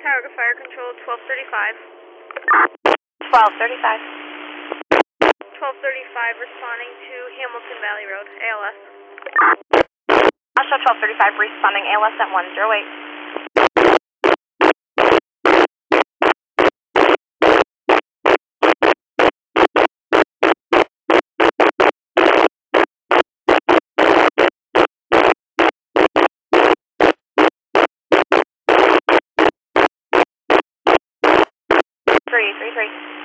Tower to Fire Control, 1235. 1235. 1235 responding to Hamilton Valley Road, ALS. Also 1235 responding ALS at 108. Three.